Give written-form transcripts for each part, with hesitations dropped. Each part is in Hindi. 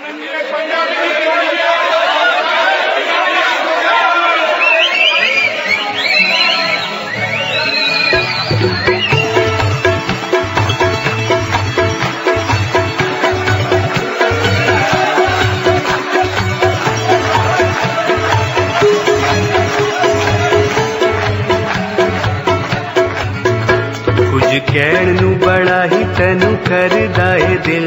कहण नू बड़ा ही तेनू करदा ए दिल,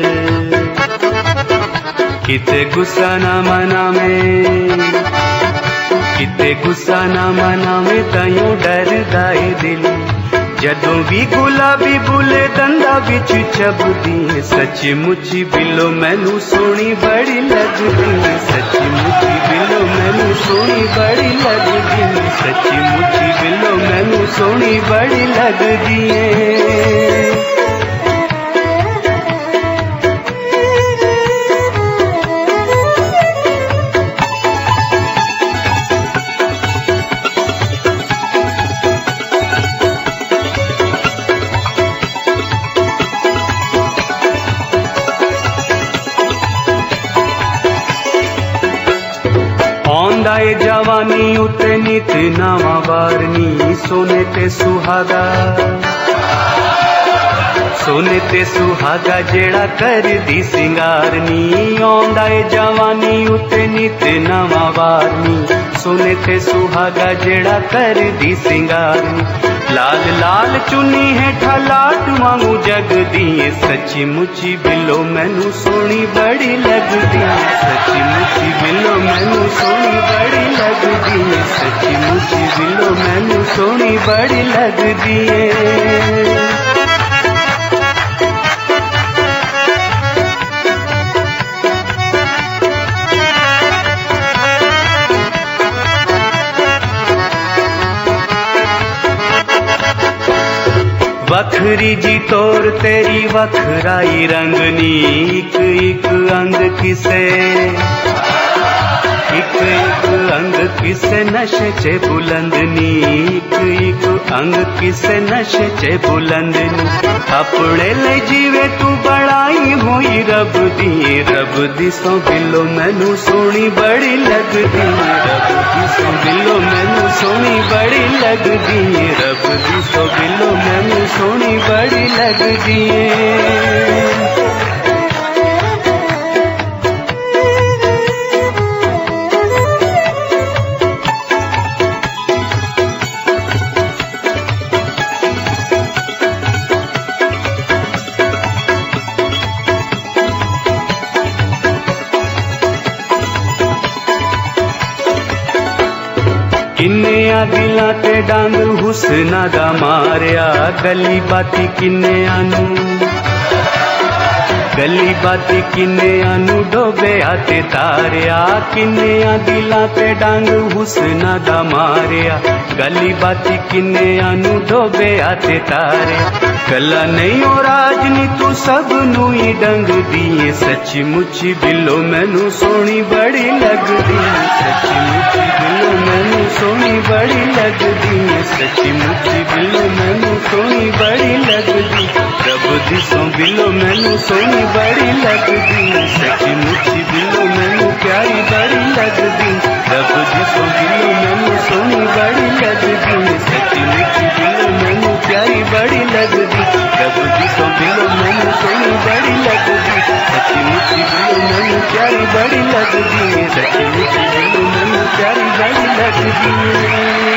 किते गुस्सा ना मनावे, किते गुस्सा ना मनावे ताइयों डरदा ए दिल। जदों भी गुलाबी बुले दंदा विच चबदी, सच्ची मुच्ची बिलो मैनू सोहनी बड़ी लगदी, सच्ची मुच्ची बिलो मैनू सोहनी बड़ी लगदी, सच्ची मुच्ची बिलो मैनू सोहनी बड़ी लगदी है। आए जवानी उते नित नावा वारनी, सोने ते सुहागा, सोने ते सुहागा जेड़ा कर दी सिंगारनी। आंदा ए जवानी उते नित नावा वारनी, सोने ते सुहागा जेड़ा कर दी सिंगारनी। लाल लाल चुनी है ठलाट वांगू जगदी, सच्ची मुच्ची बिलो मैनू सोहनी बड़ी लगदी, सच्ची मुच्ची बिलो मैनू सोहनी बड़ी लगदी, सच्ची मुच्ची बिलो मैनू सोहनी बड़ी लगदी है। वखरी जी तोर तेरी वखराई रंगनी, एक एक अंग किसे, एक एक अंग किसे नशे चे बुलंदनी, एक एक अंग किसे नशे चे बुलंदनी। अपने ले जीवे तू बड़ाई हुई रब दी सो बिलो मैनू सोहनी बड़ी लगदी, रब दी सो बिलो मैनू सोहनी बड़ी लगदी, रब दी सो बिलो मैनू सोहनी बड़ी लगदी है। किन्नेया दिलां ते डंग हुस्ना दा मारिया, गली बाती किन्नेया नू, गली बाती किन्नेया नू डोबिया ते तारिया। किन्नेया दिलां ते डंग हुस्ना दा मारिया, गली बाती किन्नेया नू डोबिया ते तारिया। कला नहीं ओ राजनी तू सब नू ही डंग दी, सच्ची मुच्ची बिलो मैनू सोहनी बड़ी लगदी, सच्ची मुच्ची बिलो मैनू सोहनी बड़ी लगदी, सच्ची मुच्ची बिलो मैनू सोहनी बड़ी लगदी। रब दी सो बिलो मैनू सोहनी बड़ी लगदी, सच्ची मुच्ची बिलो मैनू प्यारी बड़ी लगदी। रब दी सो बिलो मैनू सोहनी बड़ी लगदी, सच्ची मुच्ची बिलो मैनू प्यारी बड़ी लगदी। रब दी सो बिलो मैनू सोहनी बड़ी लगदी, सच्ची मुच्ची बिलो मैनू प्यारी बड़ी लगदी, सच्ची मुच्ची बिलो मैनू प्यारी बड़ी लगदी।